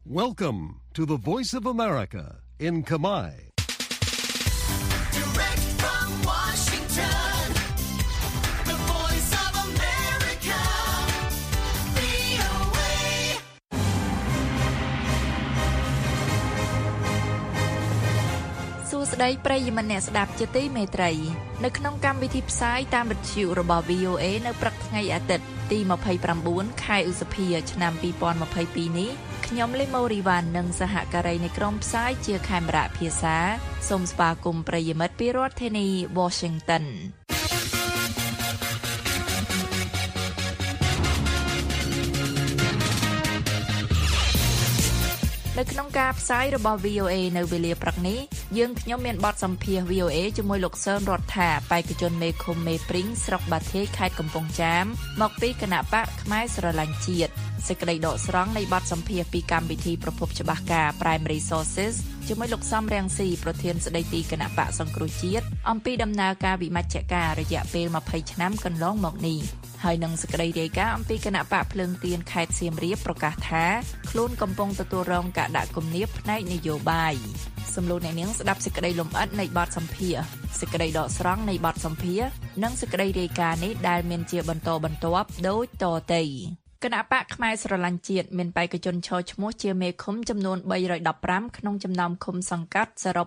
Welcome to the Voice of America in Kamai. Direct from Washington, the Voice of America, VOA. សួស្តីប្រិយមិត្តអ្នកស្ដាប់ជាទីមេត្រីនៅក្នុងកម្មវិធីផ្សាយតាមវិទ្យុរបស់ VOA នៅព្រឹកថ្ងៃអាទិត្យទី29ខែឧសភាឆ្នាំ2022នេះខ្ញុំលីម៉ូរីវ៉ាន់និងសហការីនៃក្រុមផ្សាយជាខេមរៈភាសាសូមស្វាគមន៍ប្រិយមិត្តពីរដ្ឋធានី Washington នៅក្នុងការផ្សាយរបស់ VOA នៅវេលាព្រឹកនេះយើងខ្ញុំមានបទសម្ភាសន៍ VOA ជាមួយលោកសឿនរដ្ឋាបេក្ខជនមេឃុំមេព្រីងស្រុកបាធាយខេត្តកំពង់ចាមមកពីគណៈបកខ្មែរស្រឡាញ់ជាតិសេចក្តីដកស្រង់នៃបទសម្ភាសន៍ពីកម្មវិធីប្រភពច្បាស់ការ Primary Sources ជាមួយលោកសំរងស៊ីប្រធានស្ដីទីគណៈបកសង្គ្រោះជាតិអំពីដំណើរការវិមជ្ឈការរយៈពេល20ឆ្នាំកន្លងមកនេះហើយនឹងសេចក្តីរាយការណ៍អំពីគណៈបកភ្លើងទៀនខេត្តសៀមរាបប្រកាសថាខ្លួនកំពុងទទួលរងការដាក់គំនាបផ្នែកនយោបាយសំឡេងអ្នកនាងស្ដាប់សេចក្តីលម្អិតនៃបទសម្ភាសន៍សេចក្តីដកស្រង់នៃបទសម្ភាសន៍និងសេចក្តីរាយការណ៍នេះដែលមានជាបន្តបន្ទាប់ដូចតទៅគណៈបកខ្មែរស្រឡាញ់ជាតិមានបេក្ខជនឈរឈ្មោះជាមេឃុំចំនួន315ក្នុងចំណោមឃុំសង្កាត់សរុប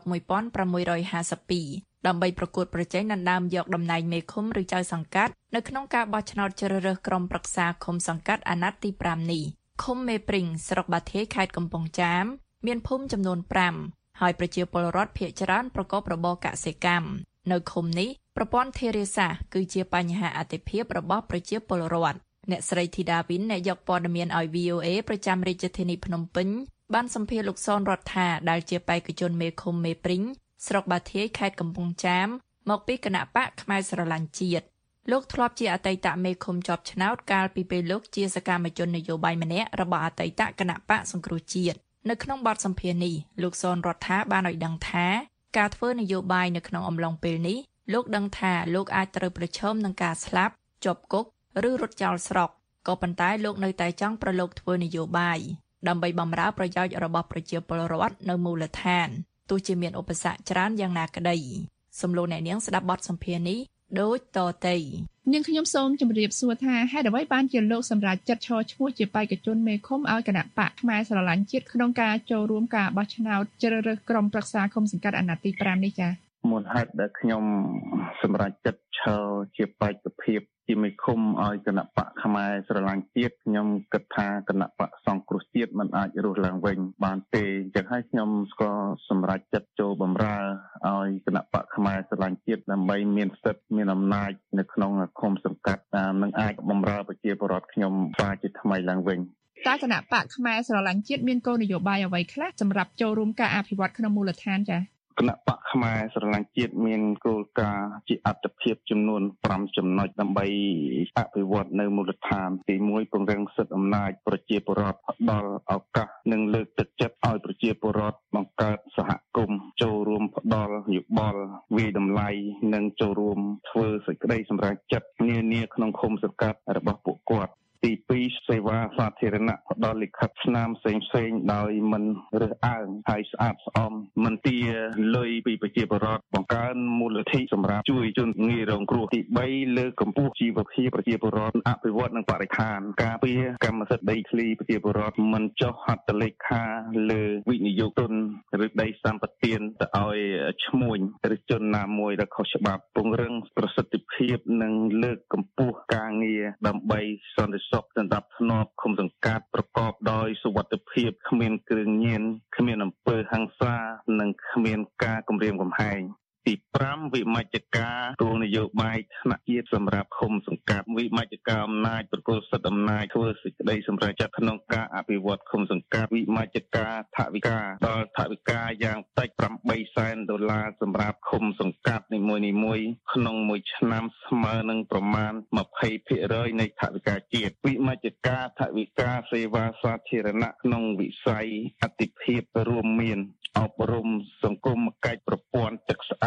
1652ដើម្បីប្រកួតប្រជែងដណ្ដើមយកតំណែងមេឃុំឬចៅសង្កាត់នៅក្នុងការបោះឆ្នោតជ្រើសរើសក្រុមប្រឹក្សាឃុំសង្កាត់អាណត្តិទី5នេះឃុំមេព្រីងស្រុកបាធាយខេត្តកំពង់ចាមមានភូមិចំនួន5ហើយប្រជាពលរដ្ឋភាគច្រើនប្រកបរបរកសិកម្មនៅឃុំនេះប្រព័ន្ធធារាសាស្ត្រគឺជាបញ្ហាអាទិភាពរបស់ប្រជាពលរដ្ឋអ្នកស្រីធីតាវិនអ្នកយកព័ត៌មានឲ្យ VOA ប្រចាំរាជធានីភ្នំពេញបានសម្ភាសន៍លោកសនរដ្ឋាដែលជាបេក្ខជនមេឃុំមេព្រីងស្រុកបាធាយខេត្តកំពង់ចាមមកពីគណៈបកខ្មែរស្រឡាញ់ជាតិលោកធ្លាប់ជាអតីតមេឃុំជាប់ឆ្នោតកាលពីពេលលោកជាសកម្មជននយោបាយម្នាក់របស់អតីតគណៈបកសង្គ្រោះជាតិនៅក្នុងបទសម្ភាសន៍នេះលោកសនរដ្ឋាបានឲ្យដឹងថាការធ្វើនយោបាយនៅក្នុងអំឡុងពេលនេះលោកដឹងថាលោកអាចត្រូវប្រឈមនឹងការស្លាប់ជាប់គុកឬរត់ចោលស្រុកក៏ប៉ុន្តែលោកនៅតែចង់ប្រឡូកធ្វើនយោបាយដើម្បីបម្រើប្រយោជន៍របស់ប្រជាពលរដ្ឋនៅមូលដ្ឋានទោះជាមានឧបសគ្គច្រើនយ៉ាងណាក្តីសំឡេងអ្នកនាងស្ដាប់បទសម្ភាសន៍នេះដូចតទៅនាងខ្ញុំសូមជម្រាបសួរថាហេតុអ្វីបានជាលោកសម្រាប់ចាត់ឈរឈ្មោះជាបេក្ខជនមេឃុំឲ្យគណៈបកខ្មែរស្រឡាញ់ជាតិក្នុងការចូលរួមការបោះឆ្នោតជ្រើសរើសក្រុមប្រឹក្សាឃុំសង្កាត់អាណត្តិទី5នេះចា៎មូលហេតុដែលខ្ញុំសម្រាប់ចាត់ឈរជាបេក្ខភាពជាមេឃុំឲ្យគណៈបកខ្មែរស្រឡាញ់ជាតិខ្ញុំគិតថាគណៈបកសង្គ្រោះជាតិមិនអាចរស់ឡើងវិញបានទេអញ្ចឹងហើយខ្ញុំក៏សម្រាប់ចាត់ចូលបម្រើឲ្យគណៈបកខ្មែរស្រឡាញ់ជាតិដើម្បីមានសិទ្ធិមានអំណាចនៅក្នុងឃុំសង្កាត់នឹងអាចបម្រើប្រជាពលរដ្ឋខ្ញុំសារជាថ្មីឡើងវិញតើគណៈបកខ្មែរស្រឡាញ់ជាតិមានគោលនយោបាយអ្វីខ្លះសម្រាប់ចូលរួមការអភិវឌ្ឍក្នុងមូលដ្ឋានចា៎គណៈបកខ្មែរស្រឡាញ់ជាតិមានគោលការណ៍ជាអត្ថប្រយោជន៍ចំនួន5ចំណុចដើម្បីអភិវឌ្ឍនៅមូលដ្ឋានទី1ពង្រឹងសិទ្ធិអំណាចប្រជាពលរដ្ឋផ្ដល់ឱកាសនិងលើកទឹកចិត្តឲ្យប្រជាពលរដ្ឋបង្កើតសហគមន៍ចូលរួមផ្ដល់យោបល់វិតម្លៃនិងចូលរួមធ្វើសេចក្តីសម្រេចចិត្តនានាក្នុងឃុំសង្កាត់របស់ពួកគាត់ទី2សេវាសាធារណៈផ្ដល់លិខិតស្នាមផ្សេងៗដោយមិនរើសអើងហើយស្អាតស្អំមិនទាលុយពីប្រជាពលរដ្ឋបង្កើនមូលធនសម្រាប់ជួយជនងាយរងគ្រោះទី3លើកកម្ពស់ជីវភាពប្រជាពលរដ្ឋអភិវឌ្ឍនិងបរិស្ថានការពារកម្មសិទ្ធិដីធ្លីប្រជាពលរដ្ឋមិនចុះហត្ថលេខាលើវិនិយោគទុនឬដីសម្បត្តិទៅឲ្យឈ្មួញឬជនណាមួយដែលខុសច្បាប់ពង្រឹងប្រសិទ្ធភាពនិងលើកកម្ពស់ការងារដើម្បីសន្តិសុខសម្រាប់ធ្នាប់ឃុំសង្កាត់ប្រកបដោយសុវត្ថិភាពគ្មានគ្រឿងញៀនគ្មានអំពើហិង្សានិងគ្មានការគំរាមកំហែងទី5វិមជ្ឈការគោលនយោបាយថ្នាក់ជាតិសម្រាប់ឃុំសង្កាត់វិមជ្ឈការអំណាចប្រគល់សិទ្ធិអំណាចធ្វើសេចក្តីសម្រេចចិត្តក្នុងការអភិវឌ្ឍឃុំសង្កាត់វិមជ្ឈការថវិកាដល់ថវិកាយ៉ាងតិច$800,000សម្រាប់ឃុំសង្កាត់នីមួយៗក្នុងមួយឆ្នាំស្មើនឹងប្រមាណ 20% នៃថវិកាជាតិវិមជ្ឈការថវិកាសេវាសាធារណៈក្នុងវិស័យអាទិភាពរួមមានអប់រំសង្គមកិច្ចប្រព័ន្ធទឹកស្អាតផ្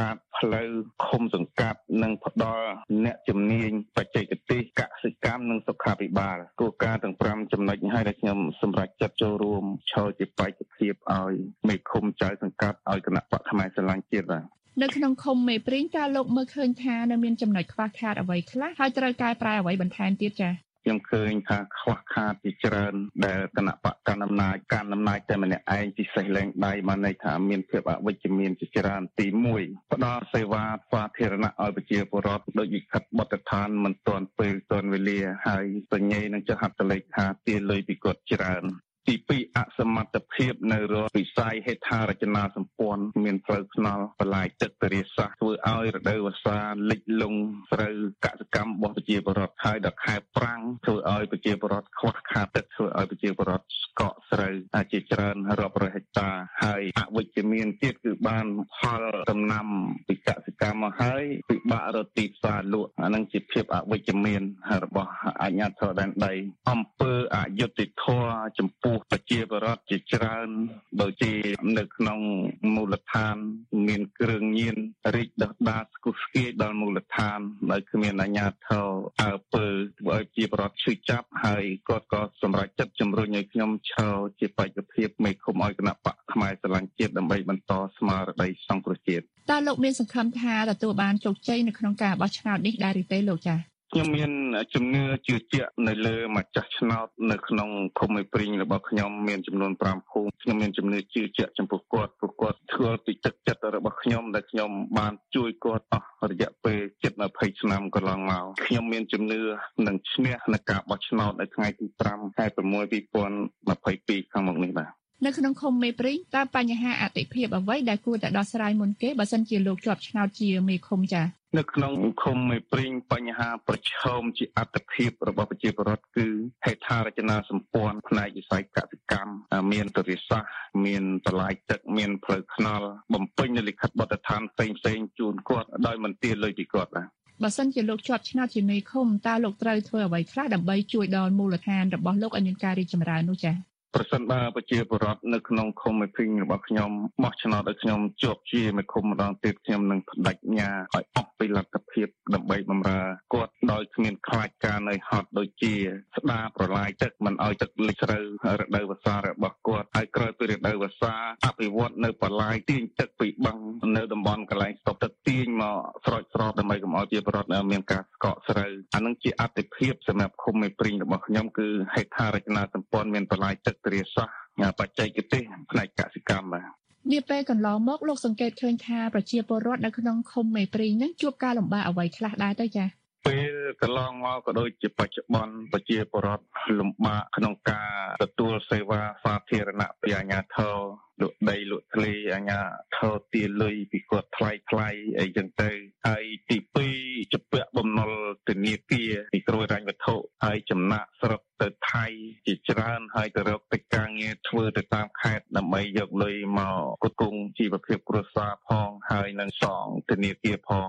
ផ្លូវឃុំសង្កាត់និងផ្ដល់អ្នកជំនាញបច្ចេកទេសកសិកម្មនិងសុខាភិបាលគោលការណ៍ទាំង5ចំណុចនេះឲ្យដែលខ្ញុំសម្រេចចិត្តចូលរួមឈរជាបេក្ខភាពឲ្យមេឃុំចៅសង្កាត់ឲ្យគណៈបកខ្មែរស្រឡាញ់ជាតិបាទនៅក្នុងឃុំមេព្រីងតើលោកមើលឃើញថានៅមានចំណុចខ្វះខាតអ្វីខ្លះហើយត្រូវកែប្រែអ្វីបន្ថែមទៀតចា៎ខ្ញុំឃើញថាខ្វះខាតជាច្រើនដែលគណៈបកកណ្ដាលអំណាចតែម្នាក់ឯងពិសេសលែងដៃបានន័យថាមានភាពអវិជ្ជមានជាច្រើនទី1ផ្ដល់សេវាសាធារណៈឲ្យប្រជាពលរដ្ឋដោយវិខិតបទដ្ឋានមិនទាន់ពេលទាន់វេលាហើយសញ្ញេនឹងចុះហត្ថលេខាទារលុយពីគាត់ច្រើនទី2អសមត្ថភាពនៅរកវិស័យហេដ្ឋារចនាសម្ព័ន្ធមានផ្លូវថ្នល់បន្លាយទឹកទរាសាស្ត្រធ្វើឲ្យរដូវវស្សាលិចលង់ស្រូវកសិកម្មរបស់ប្រជាពលរដ្ឋហើយដល់ខែប្រាំងធ្វើឲ្យប្រជាពលរដ្ឋខ្វះខាតទឹកធ្វើឲ្យប្រជាពលរដ្ឋស្កកស្រូវជាច្រើនរាប់រយហិកតាហើយអវិជ្ជមានទៀតគឺបានផលដំណាំពីកសិកម្មមកហើយពិបាករកទីផ្សារលក់អានឹងជាភាពអវិជ្ជមានរបស់អាជ្ញាធរដែនដីអំពើអយុត្តិធម៌ចំពោះប្រជាពលរដ្ឋជាច្រើនដូចជានៅក្នុងមូលដ្ឋានមានគ្រឿងញៀនរីកដុះដាលស្គុះស្គាយដល់មូលដ្ឋានដោយគ្មានអាជ្ញាធរអើពើធ្វើឲ្យប្រជាពលរដ្ឋឈឺចាប់ហើយគាត់ក៏សម្រេចចិត្តជំរុញឲ្យខ្ញុំឈរជាបេក្ខភាពមេឃុំឲ្យគណៈបកខ្មែរស្រឡាញ់ជាតិដើម្បីបន្តស្មារតីសង្គ្រោះជាតិតើលោកមានសង្ឃឹមថាទទួលបានជោគជ័យនៅក្នុងការបោះឆ្នោតនេះដែរឬទេលោកចា៎ខ្ញុំមានជំនឿជឿជាក់នៅលើម្ចាស់ឆ្នោតនៅក្នុងឃុំមេព្រីងរបស់ខ្ញុំមានចំនួន5ភូមិខ្ញុំមានជំនឿជឿជាក់ចំពោះគាត់ព្រោះគាត់ធ្វើពីទឹកចិត្តរបស់ខ្ញុំដែលខ្ញុំបានជួយគាត់អស់រយៈពេល20ឆ្នាំកន្លងមកខ្ញុំមានជំនឿនឹងឈ្នះនៅការបោះឆ្នោតនៅថ្ងៃទី5ខែ6 2022ខាងមុខនេះបាទនៅក្នុងឃុំមេព្រីងតើបញ្ហាអតិភិបអ្វីដែលគួរតែដោះស្រាយមុនគេបើសិនជាលោកជាប់ឆ្នោតជាមេឃុំចា៎នៅក្នុងឃុំមេព្រីងបញ្ហាប្រឈមជាអតិភិបរបស់ប្រជាពលរដ្ឋគឺហេដ្ឋារចនាសម្ព័ន្ធផ្នែកវិស័យកសិកម្មមានទរាសាស្ត្រមានបន្លាយទឹកមានផ្លូវថ្នល់បំពេញនៅលិខិតបទដ្ឋានផ្សេងជូនគាត់ដោយមិនទារលុយពីគាត់បាទបើសិនជាលោកជាប់ឆ្នោតជាមេឃុំតើលោកត្រូវធ្វើអ្វីខ្លះដើម្បីជួយដល់មូលដ្ឋានរបស់លោកឲ្យមានការរីកចម្រើននោះចា៎ប្រសិនបើប្រជាពលរដ្ឋនៅក្នុងឃុំមេព្រីងរបស់ខ្ញុំបោះឆ្នោតឲ្យខ្ញុំជាប់ជាមេឃុំម្ដងទៀតខ្ញុំនឹងបដិញ្ញាឲ្យអស់ពីលទ្ធភាពដើម្បីបម្រើគាត់ដោយគ្មានខ្លាចការនៅហត់ដូចជាស្ដារប្រឡាយទឹកមិនឲ្យទឹកលិចស្រូវរដូវវស្សារបស់គាត់ហើយក្រោយពីរដូវវស្សាអភិវឌ្ឍនៅប្រឡាយទាញទឹកពីបឹងនៅតំបន់កន្លែងស្តុកទឹកទាញមកស្រោចស្រពដើម្បីកុំឲ្យប្រជាពលរដ្ឋមានការស្កកស្រូវអានឹងជាអតិភិបសម្រាប់ឃុំមេព្រីងរបស់ខ្ញុំគឺហេដ្ឋារចនាសម្ព័ន្ធមានប្រឡាយទឹករាសាស្ត្របច្ចេកទេសផ្នែកកសិកម្មបាទនាពេលកន្លងមកលោកសង្កេតឃើញថាប្រជាពលរដ្ឋនៅក្នុងឃុំមេព្រីងនឹងជួបការលំបាកអ្វីខ្លះដែរទៅចា៎ពេលកន្លងមកក៏ដូចជាបច្ចុប្បន្នប្រជាពលរដ្ឋលំបាកក្នុងការទទួលសេវាសាធារណៈពីអាជ្ញាធរលក់ដីលក់ធ្លីអាជ្ញាធរទារលុយពីគាត់ថ្លៃអីចឹងទៅហើយទី2ជាពាក់បំណុលធនាគារពីគ្រួសារវត្ថុហើយចំណាក់ស្រុកទៅថៃជាច្រើនហើយទៅរកកិច្ចការងារធ្វើទៅតាមខេត្តដើម្បីយកលុយមកគត់គង់ជីវភាពគ្រួសារផងហើយនឹងសងធនាគារផង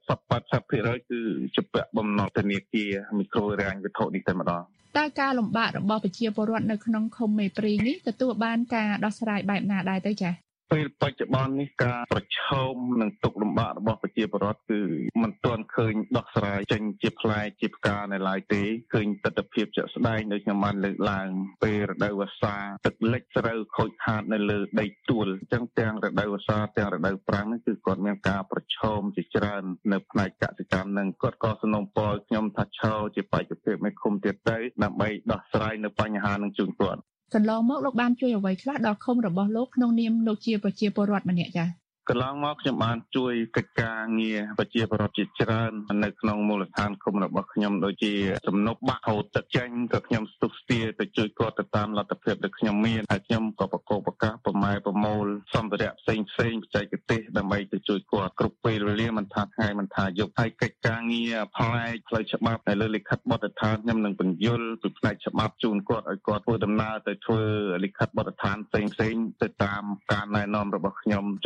70-80% គឺជាពាក់បំណុលធនាគារមីក្រូហិរញ្ញវត្ថុនេះតែម្ដងតើការលំបាករបស់ប្រជាពលរដ្ឋនៅក្នុងឃុំមេព្រីងនេះទទួលបានការដោះស្រាយបែបណាដែរទៅចា៎ពេលបច្ចុប្បន្ននេះការប្រឈមនឹងទុក្ខលំបាករបស់ប្រជាពលរដ្ឋគឺមិនទាន់ឃើញដោះស្រាយចេញជាផ្លែជាផ្កានៅឡើយទេឃើញទស្សនវិជ្ជាជាក់ស្ដែងដូចខ្ញុំបានលើកឡើងពេលរដូវវស្សាទឹកលិចស្រូវខូចខាតនៅលើដីទួលអញ្ចឹងទាំងរដូវវស្សាទាំងរដូវប្រាំងនេះគឺគាត់មានការប្រឈមជាច្រើននៅផ្នែកកសិកម្មនឹងគាត់ក៏សំណូមពរខ្ញុំថាឈរជាបេក្ខភាពមេឃុំទៀតទៅដើម្បីដោះស្រាយនៅបញ្ហានឹងជូនគាត់កន្លងមកលោកបានជួយអ្វីខ្លះដល់ឃុំរបស់លោកក្នុងនាមលោកជាប្រជាពលរដ្ឋម្នាក់ចា៎កន្លងមកខ្ញុំបានជួយកិច្ចការងារប្រជាពលរដ្ឋជាច្រើននៅក្នុងមូលដ្ឋានឃុំរបស់ខ្ញុំដូចជាសំណុបបាក់ហូតទឹកចេញក៏ខ្ញុំស្ទុះស្ទាទៅជួយគាត់ទៅតាមលទ្ធភាពដែលខ្ញុំមានហើយខ្ញុំក៏ប្រកបប្រកាសប្រម៉ែប្រមូលសម្ភារៈផ្សេងបច្ចេកទេសដើម្បីទៅជួយគាត់គ្រប់ពេលវេលាមិនថាថ្ងៃមិនថាយប់ហើយកិច្ចការងារផ្នែកផ្លូវច្បាប់នៅលើលិខិតបទដ្ឋានខ្ញុំនឹងបញ្យល់ពីផ្នែកច្បាប់ជូនគាត់ឲ្យគាត់ធ្វើដំណើរទៅធ្វើលិខិតបទដ្ឋានផ្សេងទៅតាមការណែនាំរបស់ខ្ញុំចំពោះអាជ្ញា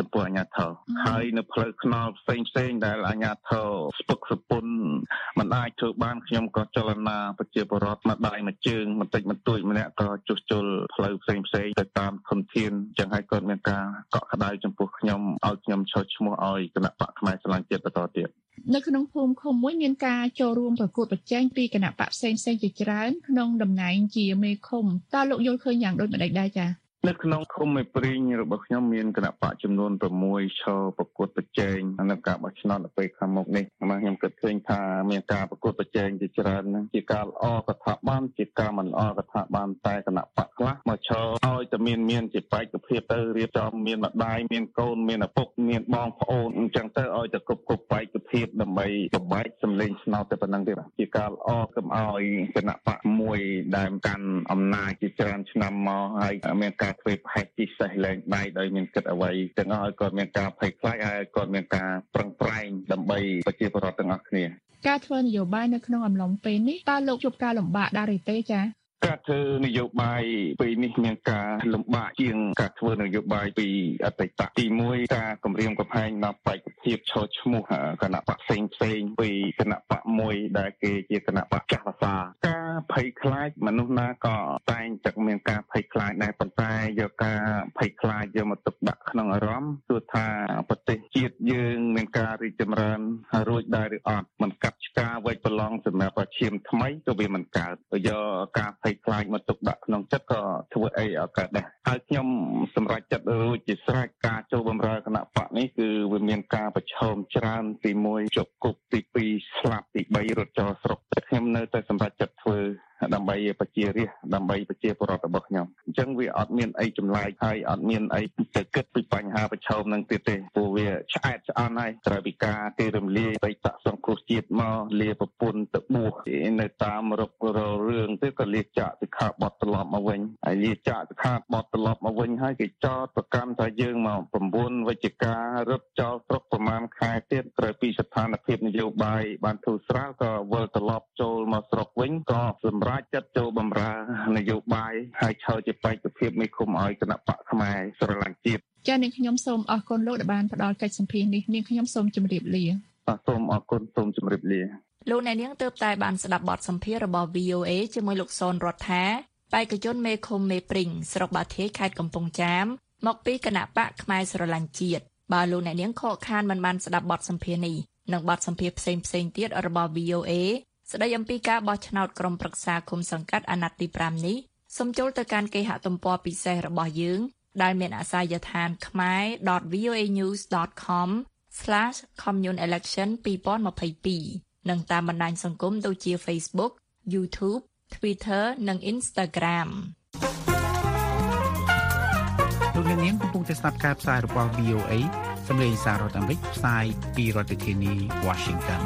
ធរហើយនៅផ្លូវថ្នល់ផ្សេងដែលអាជ្ញាធរស្ពឹកសពុនមិនអាចធ្វើបានខ្ញុំក៏ចលនាប្រជាពលរដ្ឋមកដៃមួយជើងបន្តិចបន្តួចម្នាក់ក៏ជួសជុលផ្លូវផ្សេងទៅតាមធនធានចឹងហើយក៏មានការកក់ក្ដៅចំពោះខ្ញុំឲ្យខ្ញុំចុះឈ្មោះឲ្យគណៈបកខ្មែរស្រឡាញ់ជាតិបន្តទៀតនៅក្នុងភូមិឃុំមួយមានការចូលរួមប្រកួតប្រជែងពីគណៈបកផ្សេងជាច្រើនក្នុងតំណែងជាមេឃុំតើលោកយល់ឃើញយ៉ាងដូចម្តេចដែរចា៎នៅក្នុងឃុំមេព្រីងរបស់ខ្ញុំមានគណៈបកចំនួន6ឈរប្រកួតប្រជែងនៅការបោះឆ្នោតនៅពេលខាងមុខនេះខ្ញុំគិតឃើញថាមានការប្រកួតប្រជែងជាច្រើនជាការល្អក៏ថាបានជាការមិនល្អក៏ថាបានតែគណៈបកខ្លះមកឈរឲ្យតែមានជាបេក្ខភាពទៅរៀបចំមានម្ដាយមានកូនមានឪពុកមានបងប្អូនអញ្ចឹងទៅឲ្យតែគ្រប់បេក្ខភាពដើម្បីបំបែកសម្លេងឆ្នោតតែប៉ុណ្្នឹងទេជាការល្អកុំឲ្យគណៈបកមួយដែលកាន់អំណាចជាច្រើនឆ្នាំមកហើយមានការធ្វើផែកពិសេសលែងដៃដោយមានគិតអ្វីទាំងឲ្យគាត់មានការភ័យខ្លាចហើយគាត់មានការប្រឹងប្រែងដើម្បីប្រជាពលរដ្ឋទាំងអស់គ្នាការធ្វើនយោបាយនៅក្នុងអំឡុងពេលនេះតើលោកជួបការលំបាកដែរឬទេចា៎ការធ្វើនយោបាយពេលនេះមានការលំបាកជាងការធ្វើនយោបាយពីអតីតទី1ការគម្រាមកំហែងដល់បេក្ខភាពឈរឈ្មោះគណៈបកផ្សេងពីគណៈបកមួយដែលគេជាគណៈបកចាស់ភាសាការភ័យខ្លាចមនុស្សណាក៏តែងតែមានការភ័យខ្លាចដែរប៉ុន្តែយកការភ័យខ្លាចយកមកទុកដាក់ក្នុងអារម្មណ៍ទោះថាប្រទេសជាតិយើងមានការរីកចម្រើនរួចដែរឬអត់មិនកាត់ឆ្ការវេចប្រឡងសម្រាប់ឈាមថ្មីក៏វាមិនកើតយកការខ្លាចមកទុកដាក់ក្នុងចិត្តក៏ធ្វើអីឲ្យកើតដែរហើយខ្ញុំសម្រេចចិត្តរួចជាស្រេចការចូលបម្រើគណៈបកនេះគឺវាមានការប្រឈមច្រើនទី1ជាប់គុកទី2ស្លាប់ទី3រត់ចោលស្រុកតែខ្ញុំនៅតែសម្រេចចិត្តធ្វើដើម្បីប្រជារាស្ត្រដើម្បីប្រជាពលរដ្ឋរបស់ខ្ញុំអញ្ចឹងវាអត់មានអីចម្លែកហើយអត់មានអីទៅគិតពីបញ្ហាប្រឈមនឹងទៀតទេព្រោះវាឆ្អែតឆ្អន់ហើយត្រូវពីការគេរំលាយបេតកសង្គ្រោះជាតិមកលាប្រពន្ធទៅបួសនៅតាមរករឿងទៅក៏លាចាក់សិក្ខាបទត្រឡប់មកវិញហើយលាចាក់សិក្ខាបទត្រឡប់មកវិញហើយគេចោទប្រកាន់ថាយើងមក9វិច្ឆិការត់ចោលស្រុកប្រមាណខែទៀតក្រោយពីស្ថានភាពនយោបាយបានធូរស្រាលក៏វិលត្រឡប់ចូលមកស្រុកវិញក៏សម្រាប់ចាត់ចូលបម្រើនយោបាយហើយឈរជាបេក្ខភាពមេឃុំឲ្យគណៈបកខ្មែរស្រឡាញ់ជាតិចា៎នាងខ្ញុំសូមអរគុណលោកដែលបានផ្ដល់កិច្ចសម្ភាសន៍នេះនាងខ្ញុំសូមជម្រាបលាសូមអរគុណសូមជម្រាបលាលោកអ្នកនាងទើបតែបានស្ដាប់បទសម្ភាសន៍របស់ VOA ជាមួយលោកសនរដ្ឋាបេក្ខជនមេឃុំមេព្រីងស្រុកបាធាយខេត្តកំពង់ចាមមកពីគណៈបកខ្មែរស្រឡាញ់ជាតិបើលោកអ្នកនាងខកខានមិនបានស្ដាប់បទសម្ភាសន៍នេះនិងបទសម្ភាសន៍ផ្សេងទៀតរបស់ VOAស្ដីអំពីការបោះឆ្នោតក្រុមប្រឹក្សាឃុំសង្កាត់អាណត្តិទី5នេះសូមចូលទៅកាន់គេហទំព័រពិសេសរបស់យើងដែលមានអាសយដ្ឋានkhmer.voanews.com/communelection 2022និងតាមបណ្ដាញសង្គមដូចជា Facebook, YouTube, Twitter និង Instagram លោកអ្នកនាងកំពុងតែស្ដាប់ការផ្សាយរបស់ VOA សម្លេងសាររដ្ឋអាមេរិកផ្សាយពីរដ្ឋធានី Washington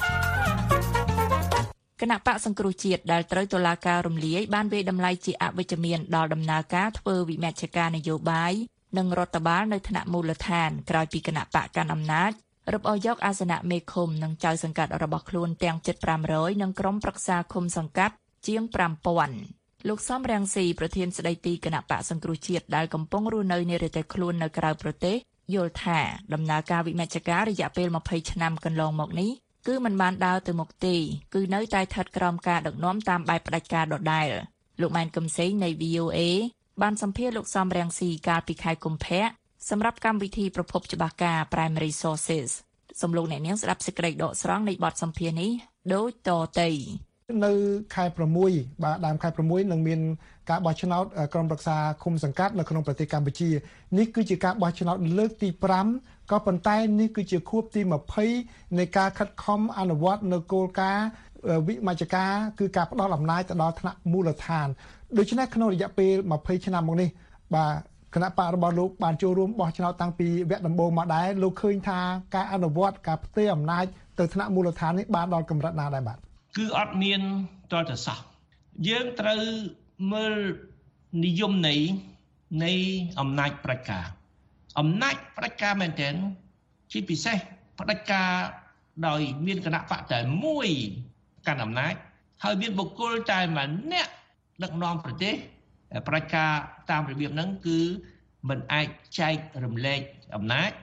គណៈបកសង្គ្រោះជាតិដែលត្រូវតុលាការរំលាយបានវាយតម្លៃជាអវិជ្ជមានដល់ដំណើរការធ្វើវិមជ្ឈការនយោបាយនិងរដ្ឋបាលនៅថ្នាក់មូលដ្ឋានក្រោយពីគណៈបកកាន់អំណាចរឹបអូសយកអាសនៈមេឃុំនិងចៅសង្កាត់របស់ខ្លួនទាំងជិត500និងក្រុមប្រឹក្សាឃុំសង្កាត់ជាង5000លោកសំរងស៊ីប្រធានស្ដីទីគណៈបកសង្គ្រោះជាតិដែលកំពុងរស់នៅនិរទេសខ្លួននៅក្រៅប្រទេសយល់ថាដំណើរការវិមជ្ឈការរយៈពេល20ឆ្នាំកន្លងមកនេះគឺมันបានដើរទៅមុខទេគឺនៅតែស្ថិតក្រោមការដឹកនាំតាមបែបផ្ដាច់ការដដែលលោកម៉ែនកឹមសេងនៃ VOA បានសម្ភាសន៍លោកសំរងស៊ីកាលពីខែកុម្ភៈសម្រាប់កម្មវិធីប្រភពច្បាស់ការ Primary Sources សូមលោកអ្នកនាងស្ដាប់សេចក្តីដកស្រង់នៃបទសម្ភាសន៍នេះដូចតទៅនៅខែ6បាទដើមខែ6នឹងមានការបោះឆ្នោតក្រុមប្រឹក្សាឃុំសង្កាត់នៅក្នុងប្រទេសកម្ពុជានេះគឺជាការបោះឆ្នោតលើកទី5ក៏ប៉ុន្តែនេះគឺជាខួបទី20នៃការខិតខំអនុវត្តនៅគោលការណ៍វិមជ្ឈការគឺការផ្ដល់អំណាចទៅដល់ថ្នាក់មូលដ្ឋានដូច្នេះក្នុងរយៈពេល20ឆ្នាំមកនេះបាទគណៈបករបស់លោកបានចូលរួមបោះឆ្នោតតាំងពីវគ្គដំបូងមកដែរលោកឃើញថាការអនុវត្តការផ្ទេរអំណាចទៅថ្នាក់មូលដ្ឋាននេះបានដល់កម្រិតណាដែរបាទគឺអត់មានតរតសោះយើងត្រូវមើលនិយមន័យនៃអំណាចផ្ដាច់ការអំណាចផ្ដាច់ការមែនទែនជាពិសេសផ្ដាច់ការដោយមានគណៈបកតែមួយកាន់អំណាចហើយមានបុគ្គលតែម្នាក់ដឹកនាំប្រទេសផ្ដាច់ការតាមរបៀបហ្នឹងគឺមិនអាចចែករំលែកអំណាច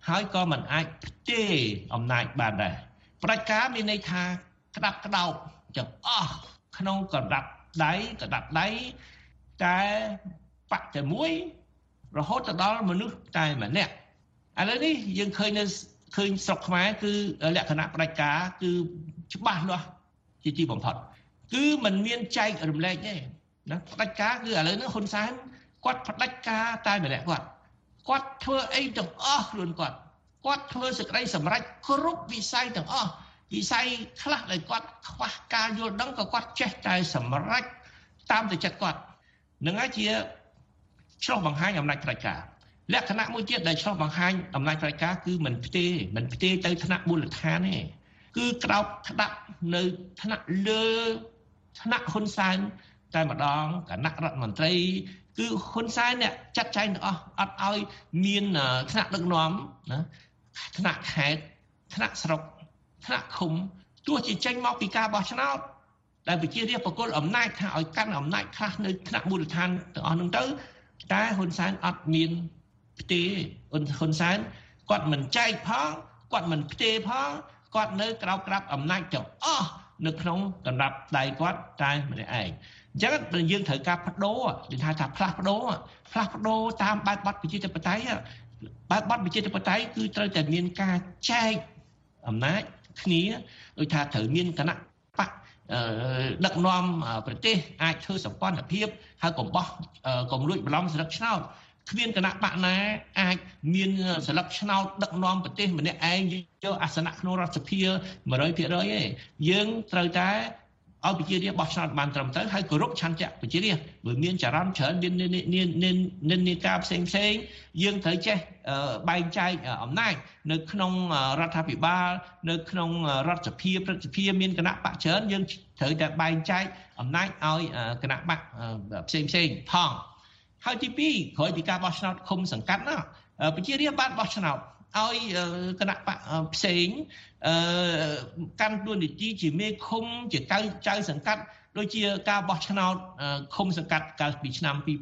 ហើយក៏មិនអាចផ្ទេរអំណាចបានដែរផ្ដាច់ការមានន័យថាក្តាប់ក្តោបទាំងអស់ក្នុងកណ្ដាប់ដៃតែបកតែមួយរហូតទៅដល់មនុស្សតែម្នាក់ឥឡូវនេះយើងឃើញស្រុកខ្មែរគឺលក្ខណៈផ្ដាច់ការគឺច្បាស់លាស់ជាទីបំផុតគឺมันមានចែករំលែកទេណាផ្ដាច់ការគឺឥឡូវនេះហ៊ុនសែនគាត់ផ្ដាច់ការតែម្នាក់គាត់ធ្វើអីទាំងអស់ខ្លួនគាត់ធ្វើសេចក្តីសម្រេចគ្រប់វិស័យទាំងអស់វិស័យខ្លះដែលគាត់ខ្វះការយល់ដឹងក៏គាត់ចេះតែសម្រេចតាមតែចិត្តគាត់នឹងហើយជាឆ្លោះបង្ហាញអំណាចផ្ដាច់ការលក្ខណៈមួយទៀតដែលឆ្លោះបង្ហាញអំណាចផ្ដាច់ការគឺមិនផ្ទេរទៅថ្នាក់មូលដ្ឋានទេគឺក្តោបក្តាប់នៅថ្នាក់លើថ្នាក់ហ៊ុនសែនតែម្ដងគណៈរដ្ឋមន្ត្រីគឺហ៊ុនសែនអ្នកចាត់ចែងទាំងអស់អត់ឲ្យមានថ្នាក់ដឹកនាំណាថ្នាក់ខេត្តថ្នាក់ស្រុកថ្នាក់ឃុំទោះជាចេញមកពីការបោះឆ្នោតដែលប្រជារាស្ត្រប្រគល់អំណាចថាឲ្យកាន់អំណាចខ្លះនៅថ្នាក់មូលដ្ឋានទាំងអស់ហ្នឹងទៅតែហ៊ុនសែនអត់មានផ្ទេរហ៊ុនសែនគាត់មិនចែកផងគាត់មិនផ្ទេរផងគាត់នៅក្រោបក្រាបអំណាចទាំងអស់នៅក្នុងកណ្ដាប់ដៃគាត់តែម្នាក់ឯងអញ្ចឹងយើងត្រូវការបដូរនិយាយថាផ្លាស់ប្ដូរតាមបែបបទប្រជាធិបតេយ្យបែបបទប្រជាធិបតេយ្យគឺត្រូវតែមានការចែកអំណាចគ្នាដូចថាត្រូវមានគណៈបកដឹកនាំប្រទេសអាចធ្វើសម្ព័ន្ធភាពហើយកុំបោះកុំរួចបន្លំស្លឹកឆ្នោតគ្មានគណៈបកណាអាចមានស្លឹកឆ្នោតដឹកនាំប្រទេសម្នាក់ឯងយកអាសនៈក្នុងរដ្ឋសភា 100% ទេយើងត្រូវតែឲ្យប្រជារាស្ត្របោះឆ្នោតបានត្រឹមត្រូវហើយគោរពឆន្ទៈប្រជារាស្ត្របើមានចរន្តច្រើនមាននិន្នាការផ្សេងយើងត្រូវចេះបែងចែកអំណាចនៅក្នុងរដ្ឋាភិបាលនៅក្នុងរដ្ឋសភាព្រឹទ្ធសភាមានគណៈបកច្រើនយើងត្រូវតែបែងចែកអំណាចឲ្យគណៈបកផ្សេងផងហើយទី2ក្រោយពីការបោះឆ្នោតឃុំសង្កាត់ណាប្រជារាស្ត្របានបោះឆ្នោតឲ្យគណៈបកផ្សេងកាន់តួនាទីជាមេឃុំជាចៅសង្កាត់ដូចជាការបោះឆ្នោតឃុំសង្កាត់កាលពីឆ្នាំ2017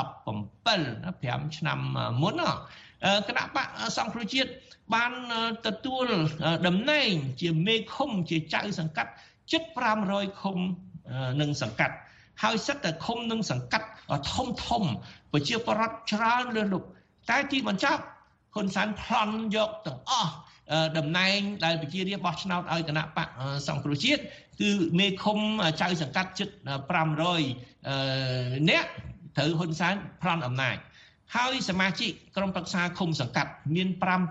5ឆ្នាំមុនគណៈបកសង្គ្រោះជាតិបានទទួលតំណែងជាមេឃុំជាចៅសង្កាត់ជិត500ឃុំនិងសង្កាត់ហើយសិតតែឃុំនិងសង្កាត់ធំប្រជាពលរដ្ឋច្រើនលើសលប់តែទីបញ្ចប់ហ៊ុនសែនប្លន់យកទាំងអស់តំណែងដែលប្រជារាស្ត្របោះឆ្នោតឲ្យគណៈបកសង្គ្រោះជាតិគឺមេឃុំចៅសង្កាត់ជិត500នាក់ត្រូវហ៊ុនសែនប្លន់អំណាចហើយសមាជិកក្រុមប្រឹក្សាឃុំសង្កាត់មាន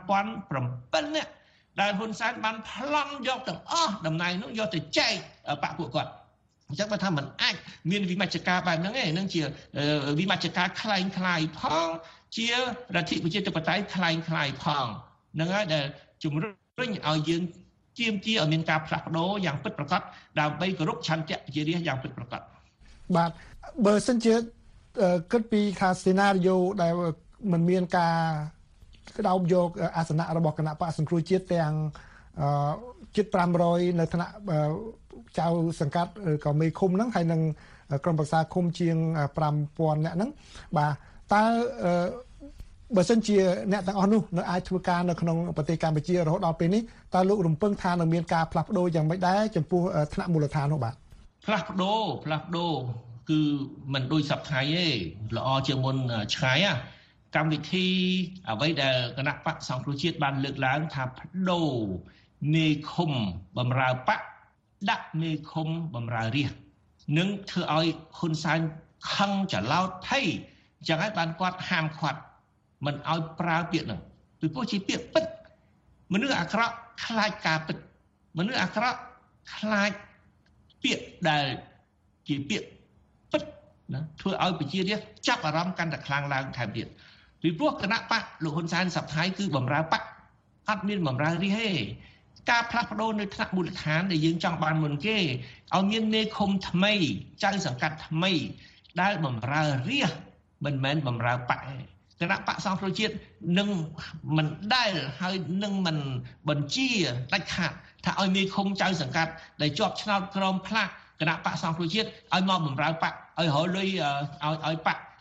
5007នាក់ដែលហ៊ុនសែនបានប្លន់យកទាំងអស់តំណែងនោះយកទៅចែកបកពួកគាត់អញ្ចឹងបើថាมันអាចមានវិមជ្ឈការបែបហ្នឹងឯងនឹងជាវិមជ្ឈការคล้ายផងជារដ្ឋាភិបាលប្រជាធិបតេយ្យคล้ายផងហ្នឹងហើយដែលជំរុញឲ្យយើងទាមទារឲ្យមានការផ្លាស់ប្ដូរយ៉ាងពិតប្រាកដដើម្បីគោរពឆន្ទៈប្រជារាស្ត្រយ៉ាងពិតប្រាកដបាទបើសិនជាគិតពីថាសេណារីយ៉ូដែលมันមានការក្តោបយកអាសនៈរបស់គណៈបកសង្គ្រោះជាតិទាំងជិត500នៅថ្នាក់ចៅសង្កាត់ក៏មេឃុំហ្នឹងហើយនឹងក្រុមប្រឹក្សាឃុំជាង 5000 នាក់ហ្នឹងបាទតើបើសិនជាអ្នកទាំងអស់នោះនៅអាចធ្វើការនៅក្នុងប្រទេសកម្ពុជារហូតដល់ពេលនេះតើលោករំពឹងថានឹងមានការផ្លាស់ប្ដូរយ៉ាងម៉េចដែរចំពោះថ្នាក់មូលដ្ឋាននោះបាទផ្លាស់ប្ដូរគឺមិនដូចសប្តាហ៍ទេល្អជាងមុនឆ្ងាយកម្មវិធីអ្វីដែលគណៈបកសង្គ្រោះជាតិបានលើកឡើងថាប្ដូរមេឃុំបម្រើបកដាក់មេឃុំបម្រើរាស្ត្រនឹងធ្វើឲ្យហ៊ុនសែនខឹងច្រឡោតភ័យអញ្ចឹងហើយបានគាត់ហាមឃាត់មិនឲ្យប្រើពាក្យហ្នឹងពីព្រោះជាពាក្យពិតមនុស្សអាក្រក់ខ្លាចការពិតមនុស្សអាក្រក់ខ្លាចពាក្យដែលជាពាក្យពិតណាធ្វើឲ្យប្រជារាស្ត្រចាប់អារម្មណ៍កាន់តែខ្លាំងឡើងថែមទៀតពីព្រោះគណៈបកលោកហ៊ុនសែនសប្តាហ៍គឺបំរើបកអត់មានបំរើរាស្ត្រទេការផ្លាស់ប្ដូរនៅថ្នាក់មូលដ្ឋានដែលយើងចង់បានមុនគេឲ្យមានមេឃុំថ្មីចៅសង្កាត់ថ្មីដែលបំរើរាស្ត្រមិនមែនបំរើបកទេគណៈបកសង្គ្រោះជាតិនឹងមិនដែលហើយនឹងមិនបញ្ជាដាច់ខាតថាឲ្យមេឃុំចៅសង្កាត់ដែលជាប់ឆ្នោតក្រមផ្លាកគណៈបកសង្គ្រោះជាតិឲ្យមកបំរើបកឲ្យរលុយឲ្យបក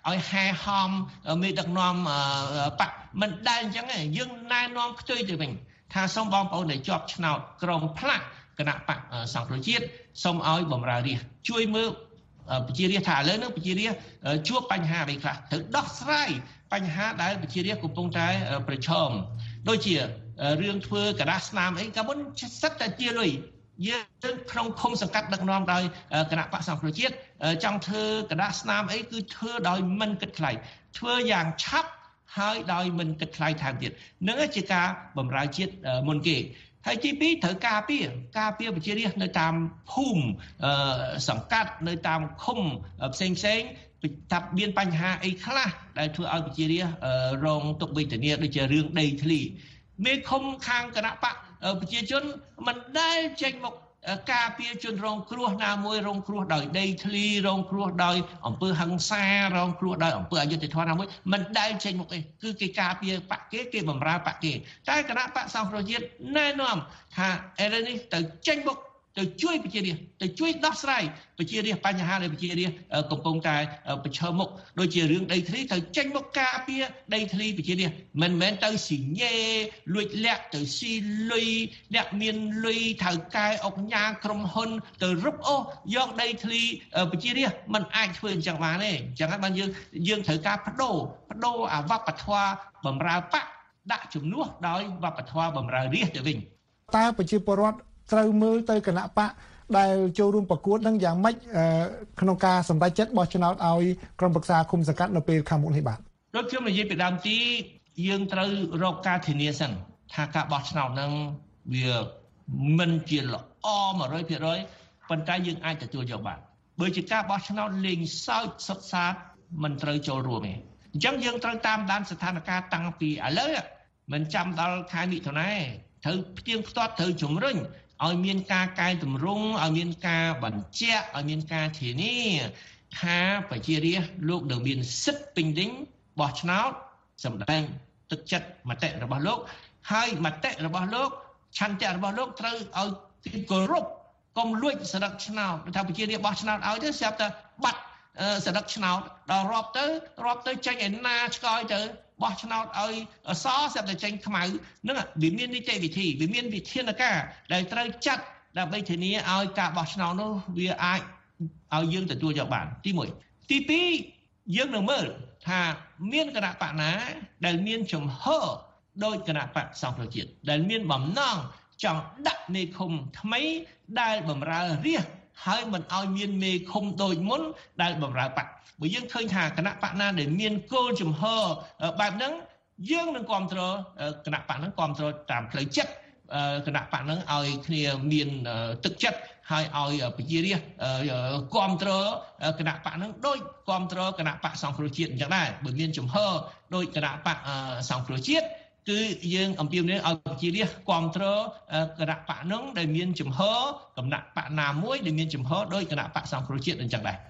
ឲ្យហែហំមេដឹកនាំបកមិនដែលអញ្ចឹងទេយើងណែនាំផ្ទុយទៅវិញថាសូមបងប្អូនដែលជាប់ឆ្នោតក្រុមផ្លាស់គណៈបកសង្គ្រោះជាតិសូមឲ្យបម្រើរាស្ត្រជួយមើលប្រជារាស្ត្រថាឥឡូវនេះប្រជារាស្ត្រជួបបញ្ហាអ្វីខ្លះត្រូវដោះស្រាយបញ្ហាដែលប្រជារាស្ត្រកំពុងតែប្រឈមដូចជារឿងធ្វើกระดาษស្នាមអីក៏មិនសិតតែជាលុយយើងក្នុងឃុំសង្កាត់ដឹកនាំដោយគណៈបកសង្គ្រោះជាតិចង់ធ្វើกระดาษស្នាមអីគឺធ្វើដោយមិនគិតថ្លៃធ្វើយ៉ាងឆាប់ហើយដោយមិនគិតថ្លៃថែមទៀតនឹងជាការបម្រើជាតិមុនគេហើយទី2ត្រូវការពារប្រជារាស្ត្រនៅតាមភូមិសង្កាត់នៅតាមឃុំផ្សេងថាមានបញ្ហាអីខ្លះដែលធ្វើឲ្យប្រជារាស្ត្ររងទុក្ខវេទនាដូចជារឿងដីធ្លីមេឃុំខាងគណៈបកប្រជាជនមិនដែលចេញមកការពារជនរងគ្រោះណាមួយរងគ្រោះដោយដីធ្លីរងគ្រោះដោយអំពើហិង្សារងគ្រោះដោយអំពើអយុត្តិធម៌ណាមួយមិនដែលចេញមកទេគឺគេការពារបកគេបម្រើបកគេតែគណៈបកសង្គ្រោះជាតិណែនាំថាឥឡូវនេះទៅចេញមកទៅជួយប្រជារាស្ត្រទៅជួយដោះស្រាយប្រជារាស្ត្របញ្ហាដែលប្រជារាស្ត្រកំពុងតែប្រឈមមុខដូចជារឿងដីធ្លីទៅចេញមកការពារដីធ្លីប្រជារាស្ត្រមិនមែនទៅស៊ីញេលួចលាក់ទៅស៊ីលុយអ្នកមានលុយថៅកែអុកញ៉ាក្រុមហ៊ុនទៅរឹបអូសយកដីធ្លីប្រជារាស្ត្រមិនអាចធ្វើអញ្ចឹងបានទេអញ្ចឹងហើយបានយើងត្រូវការបដូរអាវប្បធម៌បម្រើបកដាក់ជំនួសដោយវប្បធម៌បម្រើរាស្ត្រទៅវិញតើប្រជាពលរដ្ឋត្រូវមើលទៅគណៈបកដែលចូលរួមប្រកួតនឹងយ៉ាងម៉េចក្នុងការសម្រេចចិត្តបោះឆ្នោតឲ្យក្រុមប្រឹក្សាឃុំសង្កាត់នៅពេលខាងមុខនេះបាទដូចខ្ញុំនិយាយពីដើមទីយើងត្រូវរកការធានាសិនថាការបោះឆ្នោតនឹងវាមិនជាល្អ 100% ប៉ុន្តែយើងអាចទទួលយកបានបើជាការបោះឆ្នោតលេងសើចសុទ្ធសាធមិនត្រូវចូលរួមទេអញ្ចឹងយើងត្រូវតាមដានស្ថានភាពតាំងពីឥឡូវមិនចាំដល់ខែមិថុនាត្រូវផ្ទៀងផ្ទាត់ត្រូវជំរុញឲ្យមានការកែតម្រង់ឲ្យមានការបញ្ជាក់ឲ្យមានការធានាថាប្រជារាស្ត្រលោកនឹងមានសិទ្ធិពេញលេញបោះឆ្នោតសម្ដែងទឹកចិត្តមតិរបស់លោកហើយមតិរបស់លោកឆន្ទៈរបស់លោកត្រូវឲ្យទីគោរពកុំលួចសន្តិឆ្នោតថាប្រជារាស្ត្របោះឆ្នោតឲ្យទៅស្រាប់តែបាត់សន្តិឆ្នោតដល់រាប់ទៅចេញឯណាឆ្កយទៅបោះឆ្នោតឲ្យសស្រាប់តែចេញខ្មៅនឹងវាមាននីតិវិធីវាមានវិធានការដែលត្រូវចាត់ដើម្បីធានាឲ្យការបោះឆ្នោតនោះវាអាចឲ្យយើងទទួលយកបានទី1ទី2យើងនឹងមើលថាមានគណៈបកណាដែលមានចំហដោយគណៈបកសង្គ្រោះជាតិដែលមានបំណងចង់ដាក់មេឃុំថ្មីដែលបម្រើរាស្ត្រហើយមិនឲ្យមានមេឃុំដូចមុនដែលបម្រើបកបើយើងឃើញថាគណៈបកណាដែលមានគោលចំហបែបហ្នឹងយើងនឹងគ្រប់គ្រងគណៈបកហ្នឹងគ្រប់គ្រងតាមផ្លូវចិត្តគណៈបកហ្នឹងឲ្យគ្នាមានទឹកចិត្តហើយឲ្យប្រជារាស្ត្រគ្រប់គ្រងគណៈបកហ្នឹងដូចគ្រប់គ្រងគណៈបកសង្គ្រោះជាតិអញ្ចឹងដែរបើមានចំហដោយគណៈបកសង្គ្រោះជាតិគឺយើងអំពាវនាវឲ្យប្រជារាស្ត្រគ្រប់គ្រងគណៈបកហ្នឹងដែលមានចំហគណៈបកណាមួយដែលមានចំហដោយគណៈបកសង្គ្រោះជាតិអញ្ចឹងដែរ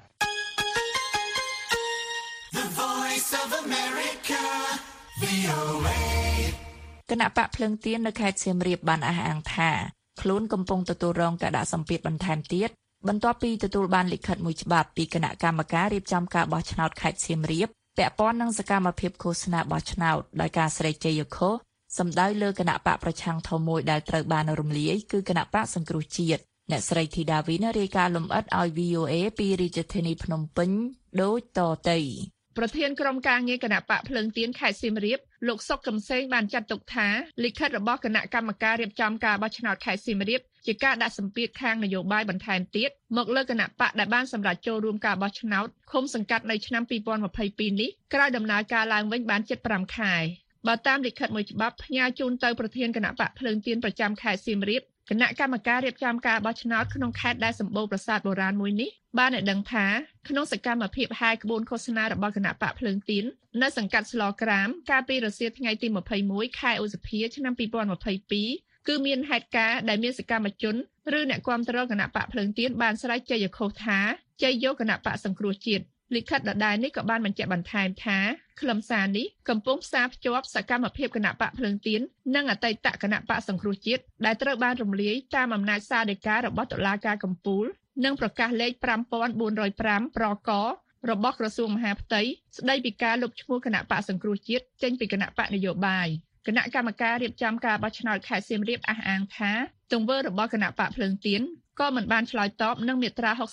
គណៈបកភ្លឹងទៀននៅខេត្តសៀមរាបបានអះអាងថាខ្លួនកំពុងទទួលរងការដាក់សម្ពាធបន្ថែមទៀតបន្ទាប់ពីទទួលបានលិខិតមួយច្បាប់ពីគណៈកម្មការរៀបចំការបោះឆ្នោតខេត្តសៀមរាបពាក់ព័ន្ធនឹងសកម្មភាពឃោសនាបោះឆ្នោតដោយការស្រែកជ័យខុសសម្ដៅលើគណៈបកប្រឆាំងធំមួយដែលត្រូវបានរំលាយគឺគណៈបកសង្គ្រោះជាតិអ្នកស្រីធីតាវីណារាយការណ៍លម្អិតឲ្យ VOA ពីរាជធានីភ្នំពេញដូចតទៅប្រធានក្រុមការងារគណៈបកភ្លើងទៀនខេត្តសៀមរាបលោកសុកកំសែងបានចាត់ទុកថាលិខិតរបស់គណៈកម្មការរៀបចំការបោះឆ្នោតខេត្តសៀមរាបជាការដាក់សម្ពាធខាងនយោបាយបន្ថែមទៀតមកលើគណៈបកដែលបានសម្រេចចូលរួមការបោះឆ្នោតឃុំសង្កាត់នៅឆ្នាំ2022នេះក្រោយដំណើរការឡើងវិញបានជិត5ខែបើតាមលិខិតមួយច្បាប់ផ្ញើជូនទៅប្រធានគណៈបកភ្លើងទៀនប្រចាំខេត្តសៀមរាបគណៈកម្មការរៀបចំការបោះឆ្នោតក្នុងខេត្តដែលសម្បូរប្រាសាទបុរាណមួយនេះបានឲ្យដឹងថាក្នុងសកម្មភាពហែក្បួនឃោសនារបស់គណៈបកភ្លើងទៀននៅសង្កាត់ស្លក្រាមកាលពីរសៀលថ្ងៃទី21ខែឧសភាឆ្នាំ2022គឺមានហេតុការណ៍ដែលមានសកម្មជនឬអ្នកគាំទ្រគណៈបកភ្លើងទៀនបានស្រែកជ័យខុសថាជ័យយកគណៈបកសង្គ្រោះជាតិលិខិតដដែលនេះក៏បានបញ្ជាក់បន្ថែមថាខ្លឹមសារនេះកំពុងផ្សារភ្ជាប់សកម្មភាពគណៈបកភ្លើងទៀននិងអតីតគណៈបកសង្គ្រោះជាតិដែលត្រូវបានរំលាយតាមអំណាចសារដីការបស់តុលាការកំពូលនិងប្រកាសលេខ5405ប្រករបស់ក្រសួងមហាផ្ទៃស្ដីពីការលុបឈ្មោះគណៈបកសង្គ្រោះជាតិចេញពីគណៈបកនយោបាយគណៈកម្មការរៀបចំការបោះឆ្នោតខេត្តសៀមរាបអះអាងថាទង្វើរបស់គណៈបកភ្លើងទៀនក៏មិនបានឆ្លើយតបនឹងមាត្រា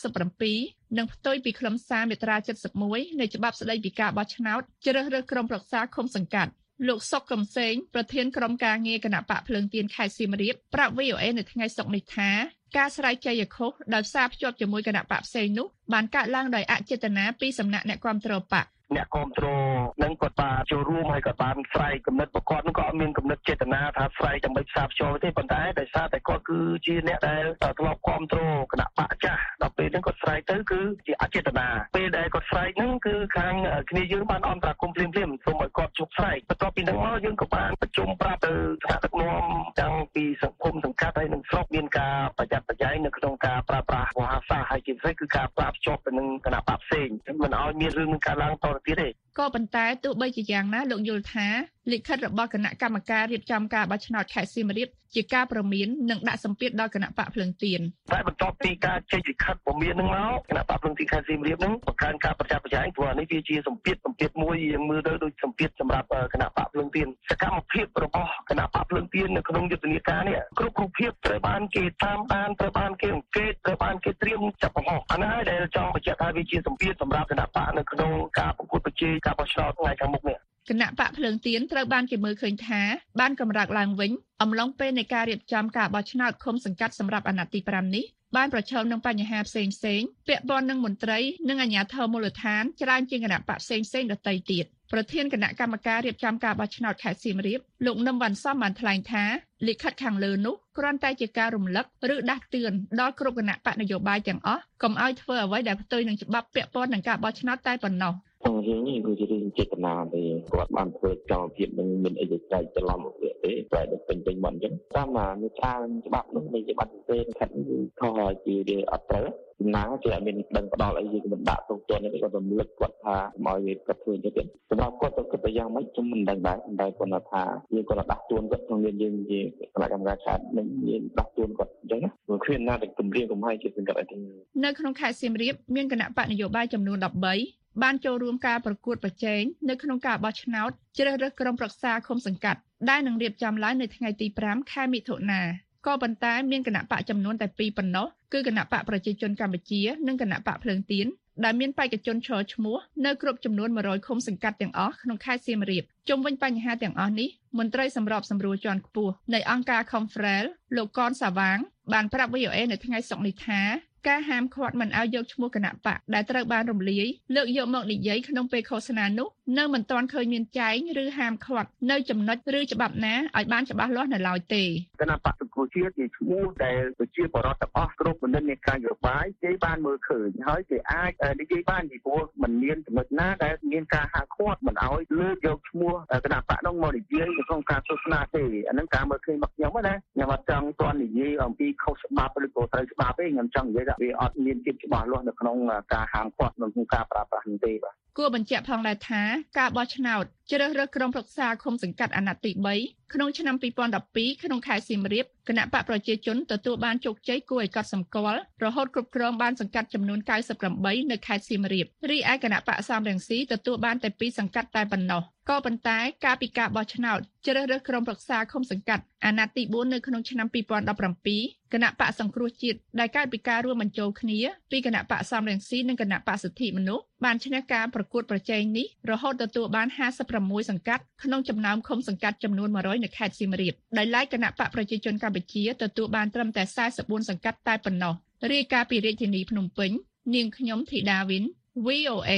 67និងផ្ទុយពីខ្លឹមសារមាត្រា71នៃច្បាប់ស្តីពីការបោះឆ្នោតជ្រើសរើសក្រុមប្រឹក្សាឃុំសង្កាត់លោកសុកកំសែងប្រធានក្រុមការងារគណៈបកភ្លើងទៀនខេត្តសៀមរាបប្រាប់ VOA នៅថ្ងៃសុក្រនេះថាការស្រែកចៃយខុសដោយសារភ្ជាប់ជាមួយគណៈបកផ្សេងនោះបានកើតឡើងដោយអចេតនាពីសំណាក់អ្នកគាំទ្របកអ្នកគ្រប់គ្រងនឹងគាត់បានចូលរួមហើយគាត់បានស្រ័យគំនិតប្រកបនឹងក៏អត់មានគំនិតចេតនាថាស្រ័យដើម្បីផ្សារភ្ជាប់ទេប៉ុន្តែដោយសារតែគាត់គឺជាអ្នកដែលធ្លាប់គ្រប់គ្រងគណៈបកចាស់ដល់ពេលហ្នឹងគាត់ស្រ័យទៅគឺជាអចេតនាពេលដែលគាត់ស្រ័យហ្នឹងគឺខាងគ្នាយើងបានអន្តរាគមន៍ភ្លាមសូមឲ្យគាត់ជប់ស្រ័យបន្ទាប់ពីហ្នឹងមកយើងក៏បានប្រជុំប្រាប់ទៅថ្នាក់ដឹកនាំទាំងពីសង្គមសង្កាត់ហើយនឹងស្រុកមានការប្រយ័ត្នប្រយែងនៅក្នុងការប្រើប្រាស់វោហារសាស្ត្រហើយជាពិសេសគឺការផ្សារភ្ជាប់ទៅនឹងគណៈបកផ្សេងមិនឲ្យមានរឿងនឹងកើតឡើងតទៅទៀតទេក៏ប៉ុន្តែទោះបីជាយ៉ាងណាលោកយល់ថាលិខិតរបស់គណៈកម្មការរៀបចំការបោះឆ្នោតខេត្តសៀមរាបជាការព្រមាននិងដាក់សម្ពាធដល់គណៈបកភ្លើងទៀនតែបន្ទាប់ពីការចេញលិខិតព្រមាននឹងមកគណៈបកភ្លើងទៀនខេត្តសៀមរាបនឹងបង្កើនការប្រចាំប្រជែងព្រោះនេះវាជាសម្ពាធមួយយើងមើលទៅដូចសម្ពាធសម្រាប់គណៈបកភ្លើងទៀនសកម្មភាពរបស់គណៈបកភ្លើងទៀននៅក្នុងយុទ្ធនាការនេះគ្រប់ភាពត្រូវបានគេតាមដានត្រូវបានគេអង្កេតត្រូវបានគេត្រៀមចាប់បង្ហោះអានេះហើយដែលចង់បញ្ជាក់ថាវាជាសម្ពាធសម្រាប់គណៈបកនៅក្នុងការប្រកួតប្រជែងការបោះឆ្នោតថ្ងៃខាងមុខនេះគណៈបកភ្លើងទៀនត្រូវបានគេមើលឃើញថាបានកម្រើកឡើងវិញអំឡុងពេលនៃការរៀបចំការបោះឆ្នោតឃុំសង្កាត់សម្រាប់អាណត្តិទី5នេះបានប្រឈមនឹងបញ្ហាផ្សេងពាក់ព័ន្ធនឹងមន្ត្រីនិងអាជ្ញាធរមូលដ្ឋានច្រើនជាងគណៈបកផ្សេងដទៃទៀតប្រធានគណៈកម្មការរៀបចំការបោះឆ្នោតខេត្តសៀមរាបលោកនឹមវ៉ាន់សំបានថ្លែងថាលិខិតខាងលើនោះគ្រាន់តែជាការរំលឹកឬដាស់តឿនដល់គ្រប់គណៈបកនយោបាយទាំងអស់កុំឲ្យធ្វើអ្វីដែលផ្ទុយនឹងច្បាប់ពាក់ព័ន្ធនឹងការបោះឆ្នោតតែប៉ុណ្ណោះរឿងនេះគឺជារឿងចេតនាទេគាត់បានធ្វើកម្មភាពនឹងមានអីទៅតែច្រឡំវាទេតែដូចពេញមកអញ្ចឹងតាមមាត្រាច្បាប់នោះនៃច្បាប់ទេខិតគឺខុសជាវាអត់ត្រូវណាគេអត់មានដឹងផ្ដាល់អីយើងមិនដាក់ទោសទណ្ឌនេះគាត់រំលឹកគាត់ថាមកវាគាត់ធ្វើអញ្ចឹងសម្រាប់គាត់ទៅគិតទៅយ៉ាងម៉េចខ្ញុំមិនដឹងដែរតែគាត់ថាយើងគាត់ដាស់តឿនគាត់ក្នុងយើងជាគណៈកម្មការឆាតនឹងយើងដាស់តឿនគាត់អញ្ចឹងណាព្រោះគ្មានណាដែលគម្រាមកំហែងជាសង្កត់អីទេនៅក្នុងខេត្តសៀមរាបមានគណៈបកនយោបាយចំនួន13បានចូលរួមការប្រកួតប្រជែងនៅក្នុងការបោះឆ្នោតជ្រើសរើសក្រុមប្រឹក្សាឃុំសង្កាត់ដែលនឹងរៀបចំឡើងនៅថ្ងៃទី5ខែមិថុនាក៏ប៉ុន្តែមានគណៈបកចំនួនតែ2ប៉ុណ្ណោះគឺគណៈបកប្រជាជនកម្ពុជានិងគណៈបកភ្លើងទៀនដែលមានបេក្ខជនឈរឈ្មោះនៅគ្រប់ចំនួន100ឃុំសង្កាត់ទាំងអស់ក្នុងខេត្តសៀមរាបជុំវិញបញ្ហាទាំងអស់នេះមន្ត្រីសម្របសម្រួលជាន់ខ្ពស់នៃអង្គការ Confrel លោកកនសាវាងបានប្រាប់ VOA នៅថ្ងៃសុក្រនេះថាការហាមឃាត់មិនឲ្យយកឈ្មោះគណៈបកដែលត្រូវបានរំលាយលើកយកមកនិយាយក្នុងពេលឃោសនានោះនៅមិនទាន់ឃើញមានចែងឬហាមឃាត់នៅចំណុចឬច្បាប់ណាឲ្យបានច្បាស់លាស់នៅឡើយទេគណៈបកសង្គ្រោះជាតិជាឈ្មោះដែលប្រជាពលរដ្ឋទាំងអស់គ្រប់មន្ត្រីនៃការយោបាយគេបានមើលឃើញហើយគេអាចនិយាយបានពីព្រោះมันមានចំណុចណាដែលមានការហាមឃាត់មិនឲ្យលើកយកឈ្មោះគណៈបកនោះមកនិយាយនៅក្នុងការឃោសនាទេអានឹងការមើលឃើញរបស់ខ្ញុំណាខ្ញុំអត់ចង់ទាន់និយាយអំពីខុសច្បាប់ឬក៏ត្រូវច្បាប់ទេខ្ញុំចង់និយាយថាវាអត់មានភាពច្បាស់លាស់នៅក្នុងការហាមឃាត់នៅក្នុងការប្រើប្រាស់នេះទេបាទគួរបញ្ជាក់ផងដែរថាការបោះឆ្នោតជ្រើសរើសក្រុមប្រឹក្សាឃុំសង្កាត់អាណត្តិទី3ក្នុងឆ្នាំ2012ក្នុងខេត្តសៀមរាបគណៈបកប្រជាជនទទួលបានជោគជ័យគួរឲ្យកត់សម្គាល់រហូតគ្រប់គ្រងបានសង្កាត់ចំនួន98នៅខេត្តសៀមរាបរីឯគណៈបកសំរងស៊ីទទួលបានតែ2សង្កាត់តែប៉ុណ្ណោះក៏ប៉ុន្តែកាលពីការបោះឆ្នោតជ្រើសរើសក្រុមប្រឹក្សាឃុំសង្កាត់អាណត្តិទី4នៅក្នុងឆ្នាំ2017គណៈបកសង្គ្រោះជាតិដែលកើតពីការរួមបញ្ចូលគ្នាពីគណៈបកសំរងស៊ីនិងគណៈបកសិទ្ធិមនុស្សបានឈ្នះការប្រកួតប្រជែងនេះរហូតទទួលបាន56សង្កាត់ក្នុងចំណោមឃុំសង្កាត់ចំនួន100នៅខេត្តសៀមរាបដោយឡែកគណៈបកប្រជាជនកម្ពុជាទទួលបានត្រឹមតែ44សង្កាត់តែប៉ុណ្ណោះរាយការណ៍ពីរាជធានីភ្នំពេញនាងខ្ញុំធីតាវិន VOA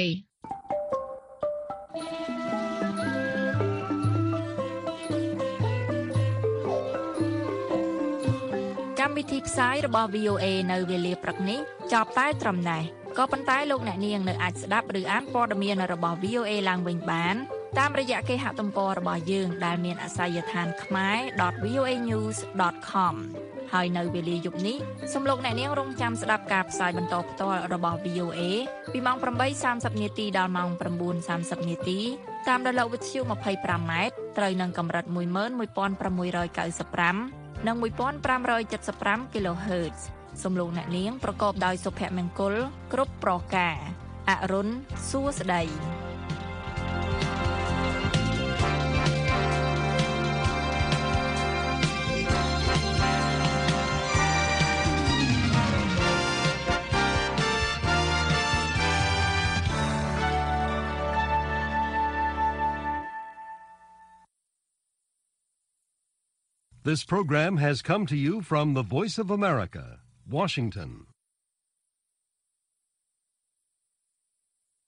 កម្មវិធីផ្សាយរបស់ VOA នៅវេលាព្រឹកនេះចប់តែត្រឹមនេះក៏ប៉ុន្តែលោកអ្នកនាងនៅអាចស្ដាប់ឬអានព័ត៌មានរបស់ VOA ឡើងវិញបានតាមរយៈគេហទំព័ររបស់យើងដែលមានអាសយដ្ឋានkhmer.voanews.com ហើយនៅវេលាយប់នេះសូមលោកអ្នកនាងរងចាំស្ដាប់ការផ្សាយបន្តផ្ទាល់របស់ VOA ពីម៉ោង 8:30 នាទីដល់ម៉ោង 9:30 នាទីតាមរលកវិទ្យុ 25M ត្រូវនឹងកម្រិត 11695 និង 1575 kHz សូមលោកអ្នកនាងប្រកបដោយសុភមង្គលគ្រប់ប្រការអរុនសួស្តី This program has come to you from the Voice of America, Washington.